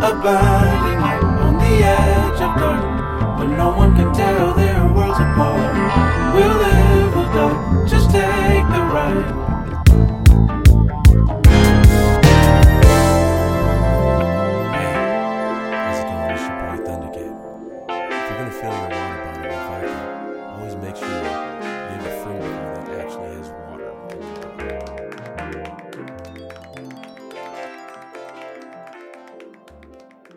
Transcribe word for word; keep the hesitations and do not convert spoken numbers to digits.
A blinding light on the edge of dark, when no one can tell their worlds apart. We'll live or die, just take the ride.